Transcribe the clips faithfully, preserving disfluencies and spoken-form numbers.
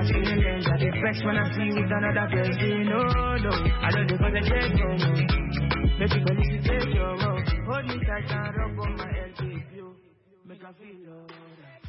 my feelings. I get vexed when I see you with another girl. No, no, I know they're gonna take no more. Make you believe you take your own. Hold me tight and rub on my L P U. Make I feel alright.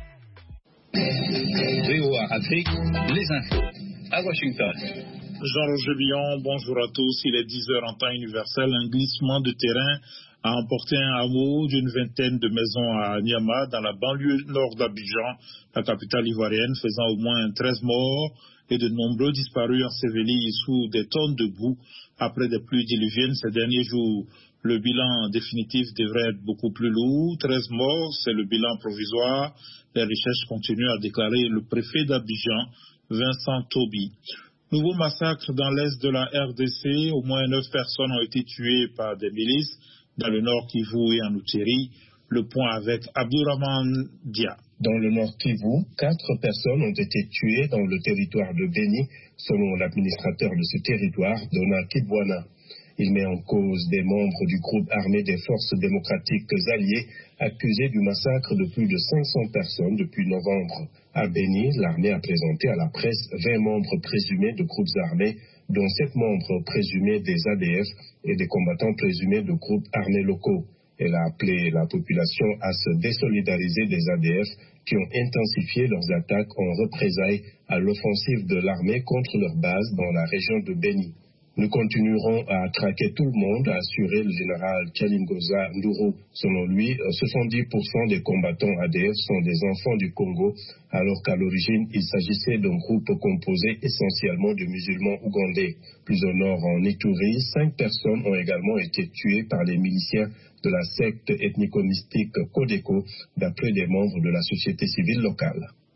V O A Afrique, les infos à Washington. Jean-Roger Billon, bonjour à tous. Il est dix heures en temps universel. Un glissement de terrain a emporté un hameau d'une vingtaine de maisons à Niama, dans la banlieue nord d'Abidjan, la capitale ivoirienne, faisant au moins treize morts et de nombreux disparus ensevelis sous des tonnes de boue après des pluies diluviennes ces derniers jours. Le bilan définitif devrait être beaucoup plus lourd. treize morts, c'est le bilan provisoire. Les recherches continuent, a déclaré le préfet d'Abidjan, Vincent Toby. Nouveau massacre dans l'est de la R D C. Au moins neuf personnes ont été tuées par des milices dans le nord Kivu et en Outeri. Le point avec Abdourahman Dia. Dans le nord Kivu, quatre personnes ont été tuées dans le territoire de Beni, selon l'administrateur de ce territoire, Donald Kibwana. Il met en cause des membres du groupe armé des forces démocratiques alliées accusés du massacre de plus de cinq cents personnes depuis novembre. À Beni, l'armée a présenté à la presse vingt membres présumés de groupes armés, dont sept membres présumés des A D F et des combattants présumés de groupes armés locaux. Elle a appelé la population à se désolidariser des A D F qui ont intensifié leurs attaques en représailles à l'offensive de l'armée contre leur base dans la région de Beni. Nous continuerons à traquer tout le monde, a assuré le général Chalingoza Nduru. Selon lui, soixante-dix pour cent des combattants A D F sont des enfants du Congo, alors qu'à l'origine, il s'agissait d'un groupe composé essentiellement de musulmans ougandais. Plus au nord, en Ituri, cinq personnes ont également été tuées par les miliciens de la secte ethnico-mystique Codeco, d'après des membres de la société civile locale.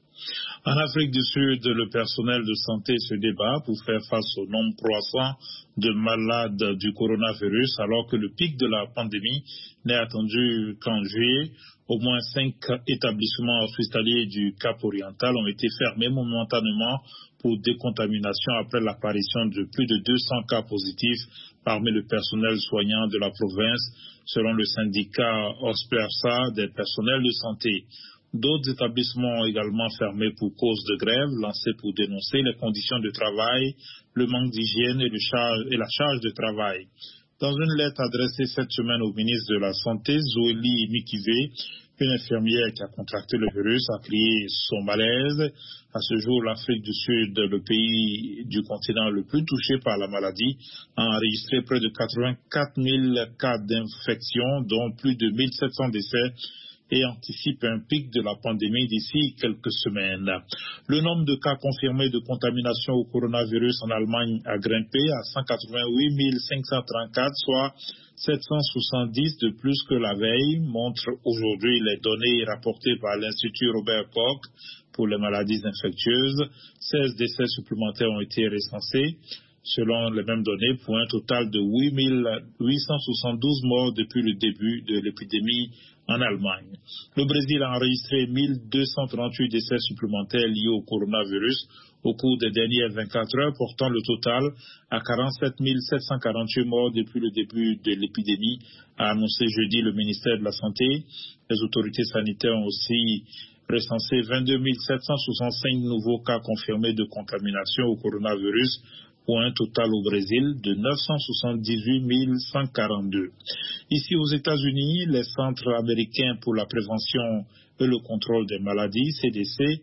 En Afrique du Sud, le personnel de santé se débat pour faire face au nombre croissant de malades du coronavirus, alors que le pic de la pandémie n'est attendu qu'en juillet. Au moins cinq établissements hospitaliers du Cap oriental ont été fermés momentanément pour décontamination après l'apparition de plus de deux cents cas positifs parmi le personnel soignant de la province, selon le syndicat OSPERSA des personnels de santé. D'autres établissements ont également fermé pour cause de grève, lancés pour dénoncer les conditions de travail, le manque d'hygiène et, et la charge de travail. Dans une lettre adressée cette semaine au ministre de la Santé, Zoélie Mikivé, une infirmière qui a contracté le virus, a crié son malaise. À ce jour, l'Afrique du Sud, le pays du continent le plus touché par la maladie, a enregistré près de quatre-vingt-quatre mille cas d'infection, dont plus de mille sept cents décès, et anticipe un pic de la pandémie d'ici quelques semaines. Le nombre de cas confirmés de contamination au coronavirus en Allemagne a grimpé à cent quatre-vingt-huit mille cinq cent trente-quatre, soit sept cent soixante-dix de plus que la veille, montrent aujourd'hui les données rapportées par l'Institut Robert Koch pour les maladies infectieuses. seize décès supplémentaires ont été recensés, selon les mêmes données, pour un total de huit mille huit cent soixante-douze morts depuis le début de l'épidémie en Allemagne. Le Brésil a enregistré mille deux cent trente-huit décès supplémentaires liés au coronavirus au cours des dernières vingt-quatre heures, portant le total à quarante-sept mille sept cent quarante-huit morts depuis le début de l'épidémie, a annoncé jeudi le ministère de la Santé. Les autorités sanitaires ont aussi recensé vingt-deux mille sept cent soixante-cinq nouveaux cas confirmés de contamination au coronavirus, pour un total au Brésil de neuf cent soixante-dix-huit mille cent quarante-deux. Ici aux États-Unis, les centres américains pour la prévention et le contrôle des maladies, C D C,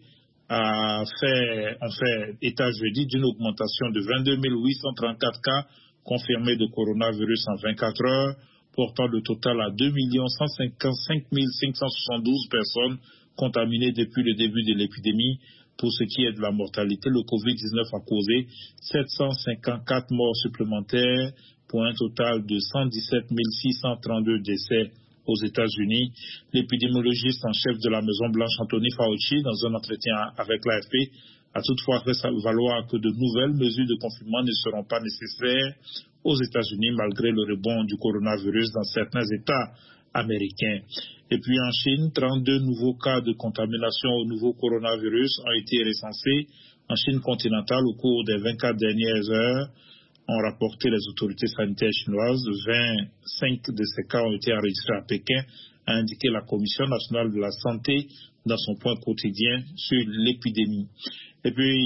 a fait, ont fait état jeudi d'une augmentation de vingt-deux mille huit cent trente-quatre cas confirmés de coronavirus en vingt-quatre heures, portant le total à deux millions cent cinquante-cinq mille cinq cent soixante-douze personnes contaminées depuis le début de l'épidémie. Pour ce qui est de la mortalité, le covid dix-neuf a causé sept cent cinquante-quatre morts supplémentaires pour un total de cent dix-sept mille six cent trente-deux décès aux États-Unis. L'épidémiologiste en chef de la Maison-Blanche, Anthony Fauci, dans un entretien avec l'A F P, a toutefois fait valoir que de nouvelles mesures de confinement ne seront pas nécessaires aux États-Unis malgré le rebond du coronavirus dans certains États américains. Et puis en Chine, trente-deux nouveaux cas de contamination au nouveau coronavirus ont été recensés en Chine continentale au cours des vingt-quatre dernières heures, ont rapporté les autorités sanitaires chinoises. vingt-cinq de ces cas ont été enregistrés à Pékin, a indiqué la Commission nationale de la santé dans son point quotidien sur l'épidémie. Et puis